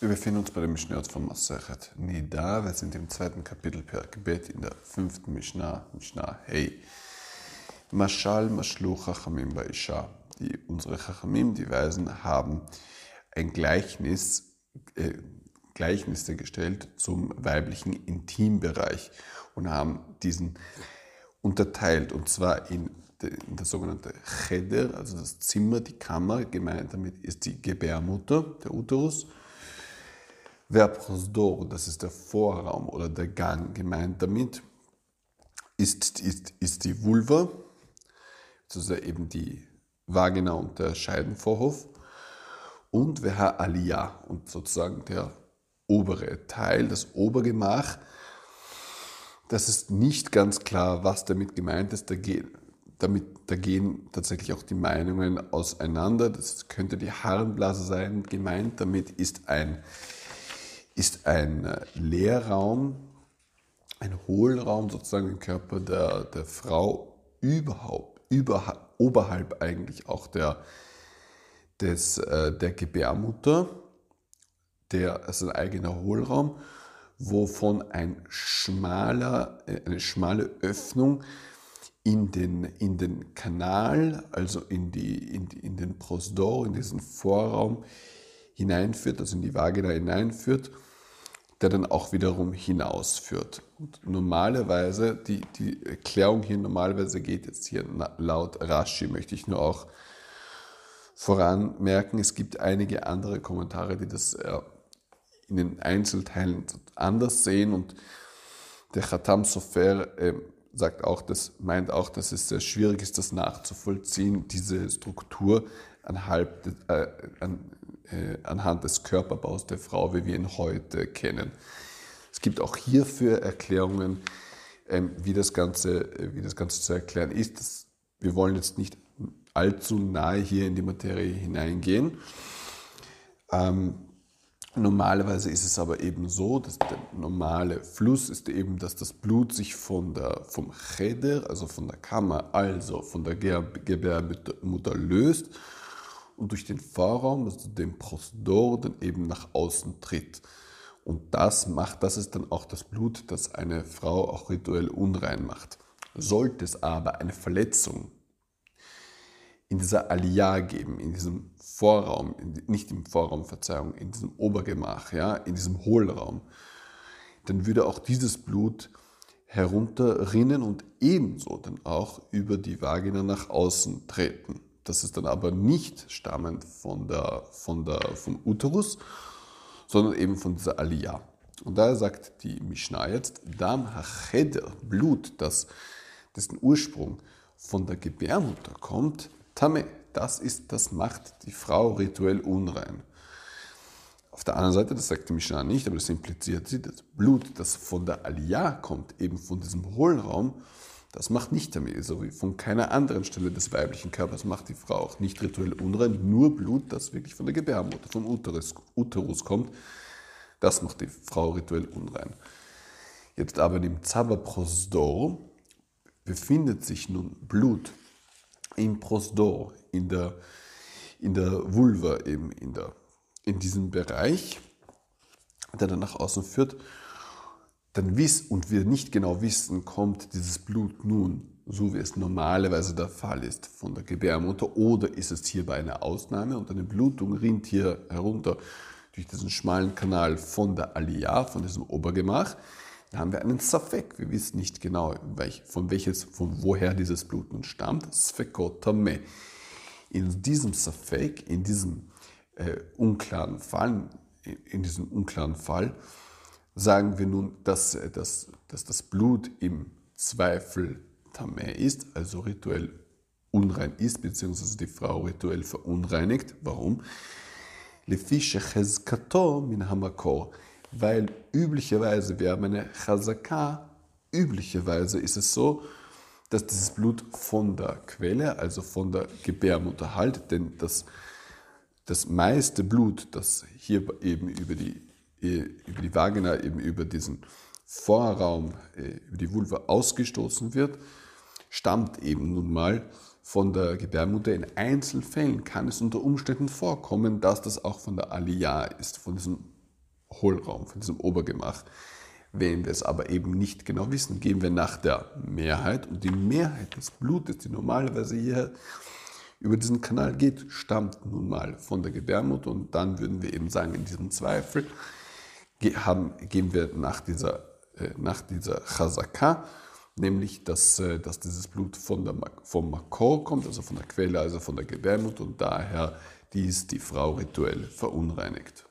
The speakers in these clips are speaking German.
befinden uns bei der Mishnah von Masechet Nida. Wir sind im zweiten Kapitel Perek Bet in der 5. Mishnah, Mishnah Hey. Mashal Mashlu Chachamim Ba'isha. Unsere Chachamim, die Weisen, haben ein Gleichnisse gestellt zum weiblichen Intimbereich und haben diesen unterteilt, und zwar in das sogenannte Cheder, also das Zimmer, die Kammer. Gemeint damit ist die Gebärmutter, der Uterus. Verprosdor, das ist der Vorraum oder der Gang. Gemeint damit ist die Vulva, also eben die Vagina und der Scheidenvorhof. Und Veha Aliyah, und sozusagen der obere Teil, das Obergemach. Das ist nicht ganz klar, was damit gemeint ist. Da gehen tatsächlich auch die Meinungen auseinander. Das könnte die Harnblase sein. Gemeint damit ist ein Leerraum, ein Hohlraum sozusagen im Körper der Frau, oberhalb eigentlich auch der Gebärmutter, also ein eigener Hohlraum, wovon eine schmale Öffnung in den Kanal, also in den Prosdor, in diesen Vorraum hineinführt, also in die Vagina hineinführt, der dann auch wiederum hinausführt. Und normalerweise, die Erklärung hier normalerweise geht jetzt hier laut Rashi, möchte ich nur auch voranmerken, es gibt einige andere Kommentare, die das in den Einzelteilen anders sehen, und der Chatam Sofer meint auch, dass es sehr schwierig ist, das nachzuvollziehen, diese Struktur anhand des Körperbaus der Frau, wie wir ihn heute kennen. Es gibt auch hierfür Erklärungen, wie das Ganze zu erklären ist. Wir wollen jetzt nicht allzu nahe hier in die Materie hineingehen. Normalerweise ist es aber eben so, dass der normale Fluss ist eben, dass das Blut sich vom Cheder, also von der Kammer, also von der Gebärmutter löst und durch den Vorraum, also den Prosdor, dann eben nach außen tritt. Und das ist dann auch das Blut, das eine Frau auch rituell unrein macht. Sollte es aber eine Verletzung in dieser Aliyah geben, in diesem Vorraum, nicht im Vorraum, Verzeihung, in diesem Obergemach, ja, in diesem Hohlraum, dann würde auch dieses Blut herunterrinnen und ebenso dann auch über die Vagina nach außen treten. Das ist dann aber nicht stammend vom Uterus, sondern eben von dieser Aliyah. Und daher sagt die Mishnah jetzt, Dam hacheder, Blut, dessen Ursprung von der Gebärmutter kommt, Tame, das macht die Frau rituell unrein. Auf der anderen Seite, das sagt die Mishnah nicht, aber das impliziert sie, das Blut, das von der Aliyah kommt, eben von diesem Hohlraum, das macht nicht Tame, so wie von keiner anderen Stelle des weiblichen Körpers macht die Frau auch nicht rituell unrein, nur Blut, das wirklich von der Gebärmutter, vom Uterus kommt, das macht die Frau rituell unrein. Jetzt aber im Zaberprosdor befindet sich nun Blut im Prosdor, in der Vulva, eben in diesem Bereich, der dann nach außen führt, und wir nicht genau wissen, kommt dieses Blut nun, so wie es normalerweise der Fall ist, von der Gebärmutter, oder ist es hierbei eine Ausnahme und eine Blutung rinnt hier herunter durch diesen schmalen Kanal von der Aliyah, von diesem Obergemach. Da haben wir einen Safek. Wir wissen nicht genau, von woher dieses Blut nun stammt. Sfekot Tameh. In diesem Safek, in diesem unklaren Fall, sagen wir nun, dass das Blut im Zweifel Tameh ist, also rituell unrein ist, beziehungsweise die Frau rituell verunreinigt. Warum? Lefi shechezkato min hamakor. Weil üblicherweise, wir haben eine Chazaka, üblicherweise ist es so, dass dieses Blut von der Quelle, also von der Gebärmutter halt, denn das meiste Blut, das hier eben über die Vagina, eben über diesen Vorraum, über die Vulva ausgestoßen wird, stammt eben nun mal von der Gebärmutter. In Einzelfällen kann es unter Umständen vorkommen, dass das auch von der Aliyah ist, von diesem Hohlraum, von diesem Obergemach. Wenn wir es aber eben nicht genau wissen, gehen wir nach der Mehrheit und die Mehrheit des Blutes, die normalerweise hier über diesen Kanal geht, stammt nun mal von der Gebärmutter und dann würden wir eben sagen, in diesem Zweifel gehen wir nach dieser Chazaka, nämlich dass dieses Blut vom Makor kommt, also von der Quelle, also von der Gebärmutter und daher die Frau rituell verunreinigt.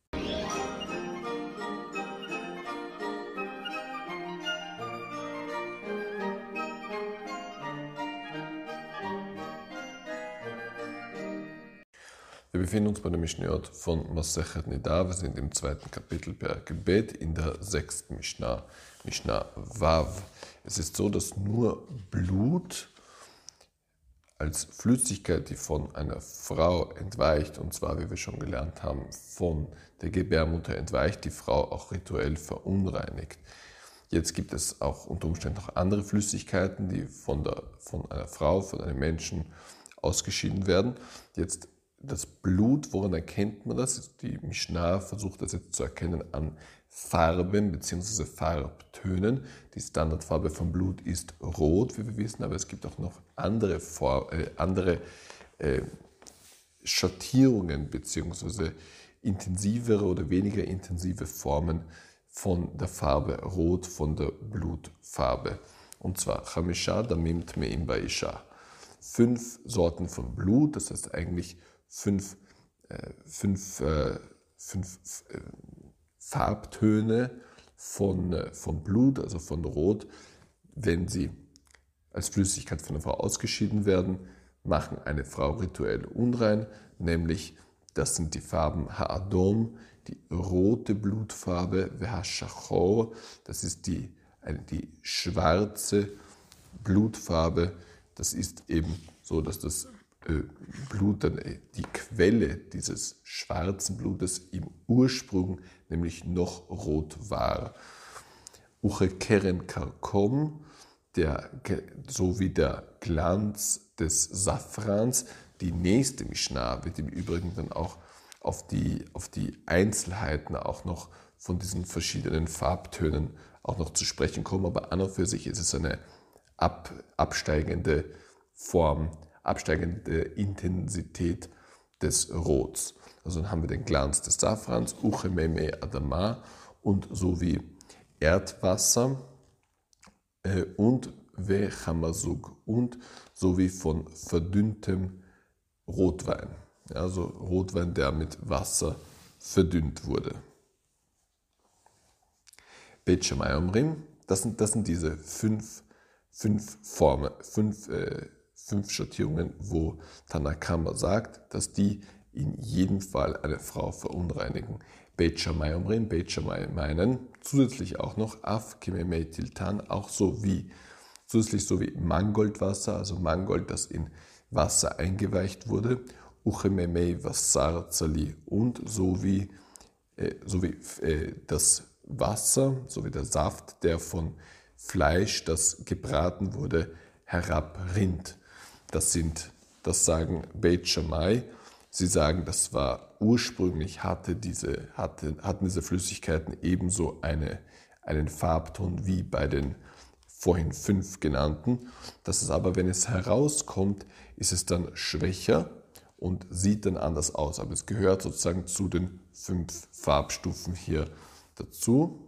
Wir befinden uns bei der Mishnayot von Masechet Nida. Wir sind im 2. Kapitel Perek Bet in der 6. Mishnah, Mishnah Vav. Es ist so, dass nur Blut als Flüssigkeit, die von einer Frau entweicht, und zwar, wie wir schon gelernt haben, von der Gebärmutter entweicht, die Frau auch rituell verunreinigt. Jetzt gibt es auch unter Umständen noch andere Flüssigkeiten, die von einer Frau, von einem Menschen ausgeschieden werden. Jetzt das Blut, woran erkennt man das? Die Mishnah versucht das jetzt zu erkennen an Farben bzw. Farbtönen. Die Standardfarbe vom Blut ist rot, wie wir wissen, aber es gibt auch noch andere Schattierungen bzw. intensivere oder weniger intensive Formen von der Farbe rot, von der Blutfarbe. Und zwar Chamisha Damim Tmeim Baisha. 5 Sorten von Blut, das heißt eigentlich 5 Farbtöne von Blut, also von Rot, wenn sie als Flüssigkeit von einer Frau ausgeschieden werden, machen eine Frau rituell unrein, nämlich das sind die Farben Ha'adom, die rote Blutfarbe, Ve'hashachor, das ist die schwarze Blutfarbe. Das ist eben so, dass das Blut dann die Quelle dieses schwarzen Blutes im Ursprung nämlich noch rot war. Uche Keren Karkom, so wie der Glanz des Safrans. Die nächste Mishnah wird im Übrigen dann auch auf die Einzelheiten auch noch von diesen verschiedenen Farbtönen auch noch zu sprechen kommen, aber an und für sich ist es eine absteigende Form, absteigende Intensität des Rots. Also dann haben wir den Glanz des Safrans, Uchememe Adama und sowie Erdwasser und Vechamasug und sowie von verdünntem Rotwein. Also Rotwein, der mit Wasser verdünnt wurde. Beit Shammai Omrim, das sind diese 5 Formen, 5 Schattierungen, wo Tanna Kama sagt, dass die in jedem Fall eine Frau verunreinigen. Beit Shammai Omrim, Beit Shammai meinen zusätzlich auch noch Af Kimemei Tiltan, auch zusätzlich so wie Mangoldwasser, also Mangold, das in Wasser eingeweicht wurde, Uchememei Vassar Zali und sowie das Wasser, sowie der Saft, der von Fleisch, das gebraten wurde, herabrinnt. Das sagen Beit Shammai. Sie sagen, das war ursprünglich hatten diese Flüssigkeiten ebenso einen Farbton wie bei den vorhin 5 genannten. Das ist aber, wenn es herauskommt, ist es dann schwächer und sieht dann anders aus. Aber es gehört sozusagen zu den 5 Farbstufen hier dazu.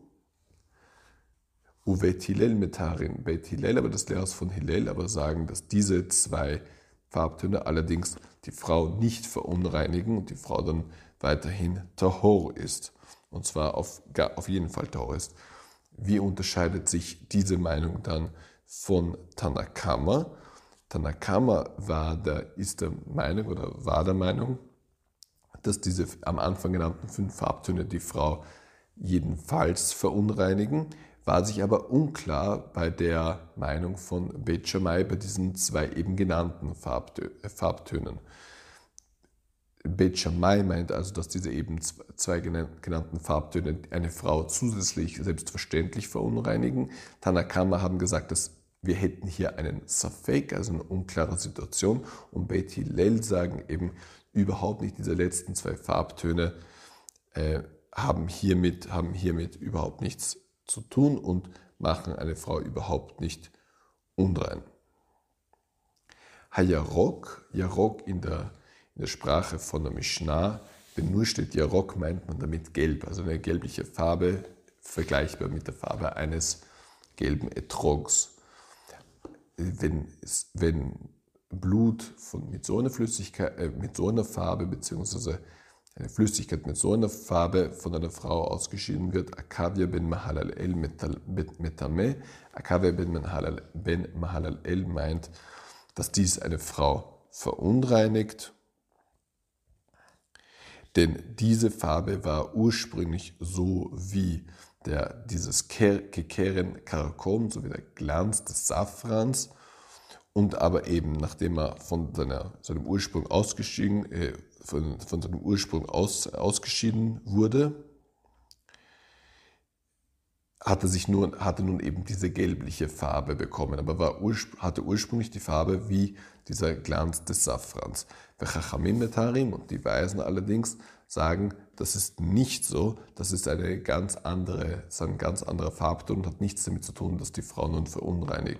Uvet Hillel Metarin, Beit Hillel, aber das Lehrers von Hillel, aber sagen, dass diese 2 Farbtöne allerdings die Frau nicht verunreinigen und die Frau dann weiterhin Tahor ist. Und zwar auf jeden Fall Tahor ist. Wie unterscheidet sich diese Meinung dann von Tanna Kama? Tanna Kama war der Meinung, dass diese am Anfang genannten 5 Farbtöne die Frau jedenfalls verunreinigen, war sich aber unklar bei der Meinung von Beit Shammai bei diesen 2 eben genannten Farbtönen. Beit Shammai meint also, dass diese eben 2 genannten Farbtöne eine Frau zusätzlich selbstverständlich verunreinigen. Tanna Kama haben gesagt, dass wir hätten hier einen Safek, also eine unklare Situation, und Beit Hillel sagen eben überhaupt nicht, diese letzten 2 Farbtöne haben hiermit überhaupt nichts zu tun und machen eine Frau überhaupt nicht unrein. Hayarok, Yarok in der Sprache von der Mishnah, wenn nur steht Yarok, meint man damit gelb, also eine gelbliche Farbe, vergleichbar mit der Farbe eines gelben Etrogs. Wenn Blut mit so einer Flüssigkeit, mit so einer Farbe, beziehungsweise eine Flüssigkeit mit so einer Farbe von einer Frau ausgeschieden wird, Akavia ben Mahalal el metame, Akavia ben Mahalal el meint, dass dies eine Frau verunreinigt, denn diese Farbe war ursprünglich so wie dieses Kekeren Karakom, so wie der Glanz des Safrans, und aber eben, nachdem er von seinem Ursprung ausgeschieden wurde, hatte nun eben diese gelbliche Farbe bekommen, aber hatte ursprünglich die Farbe wie dieser Glanz des Safrans. Chachamim Metarim und die Weisen allerdings sagen, das ist nicht so, das ist ein ganz anderer Farbton und hat nichts damit zu tun, dass die Frau nun verunreinigt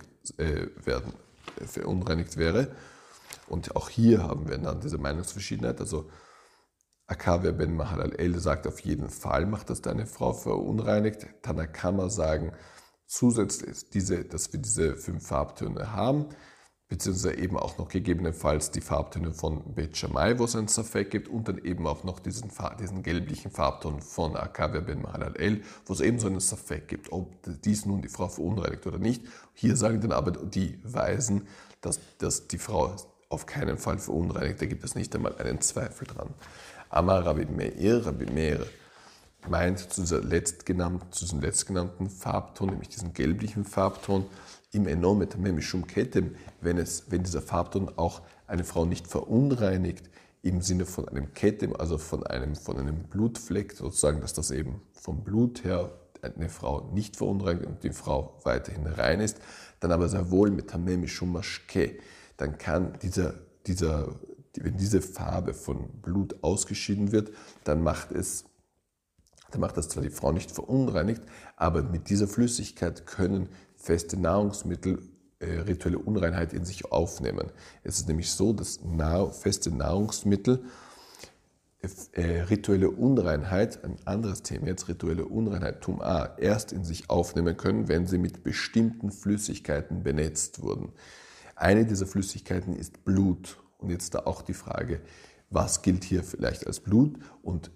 wäre. Und auch hier haben wir dann diese Meinungsverschiedenheit. Also Akavia ben Mahalal el sagt, auf jeden Fall macht das deine Frau verunreinigt. Tanakama sagen zusätzlich, dass wir diese 5 Farbtöne haben, beziehungsweise eben auch noch gegebenenfalls die Farbtöne von Bet Shammai, wo es einen Safek gibt, und dann eben auch noch diesen gelblichen Farbton von Akavia ben Mahalal el, wo es eben so einen Safek gibt, ob dies nun die Frau verunreinigt oder nicht. Hier sagen dann aber die Weisen, dass die Frau auf keinen Fall verunreinigt, da gibt es nicht einmal einen Zweifel dran. Amar Rabbi Meir meint zu diesem letztgenannten Farbton, nämlich diesen gelblichen Farbton, im Enom et Mishum Ketem, wenn dieser Farbton auch eine Frau nicht verunreinigt, im Sinne von einem Ketem, also von einem Blutfleck, sozusagen, dass das eben vom Blut her eine Frau nicht verunreinigt und die Frau weiterhin rein ist, dann aber sehr wohl mit Tameh Mishum Mashke, dann kann wenn diese Farbe von Blut ausgeschieden wird, dann macht das zwar die Frau nicht verunreinigt, aber mit dieser Flüssigkeit können feste Nahrungsmittel rituelle Unreinheit in sich aufnehmen. Es ist nämlich so, dass feste Nahrungsmittel rituelle Unreinheit, ein anderes Thema jetzt, rituelle Unreinheit, Tum'a, erst in sich aufnehmen können, wenn sie mit bestimmten Flüssigkeiten benetzt wurden. Eine dieser Flüssigkeiten ist Blut. Und jetzt da auch die Frage, was gilt hier vielleicht als Blut? Und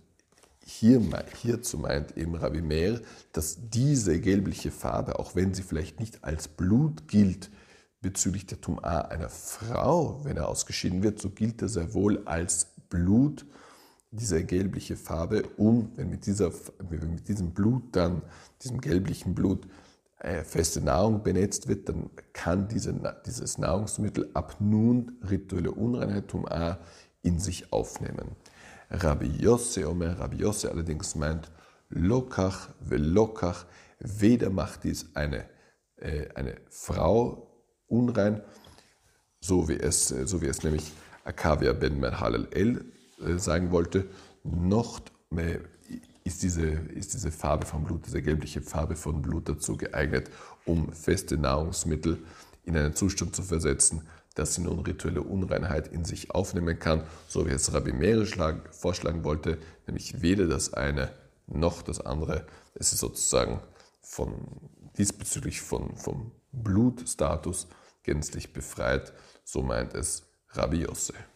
hierzu meint eben Rabbi Meir, dass diese gelbliche Farbe, auch wenn sie vielleicht nicht als Blut gilt, bezüglich der Tum'a einer Frau, wenn er ausgeschieden wird, so gilt er sehr wohl als Blut, diese gelbliche Farbe, wenn mit diesem Blut dann, diesem gelblichen Blut, feste Nahrung benetzt wird, dann kann dieses Nahrungsmittel ab nun rituelle Unreinheit Tum'a in sich aufnehmen. Rabbi Yosse allerdings meint, Lokach velokach, weder macht dies eine Frau unrein, so wie es nämlich Akavia ben Mahalal el sagen wollte, noch ist diese Farbe vom Blut, diese gelbliche Farbe von Blut dazu geeignet, um feste Nahrungsmittel in einen Zustand zu versetzen, dass sie nun rituelle Unreinheit in sich aufnehmen kann, so wie es Rabbi Meir vorschlagen wollte, nämlich weder das eine noch das andere. Es ist sozusagen diesbezüglich vom Blutstatus gänzlich befreit, so meint es Rabbi Yosse.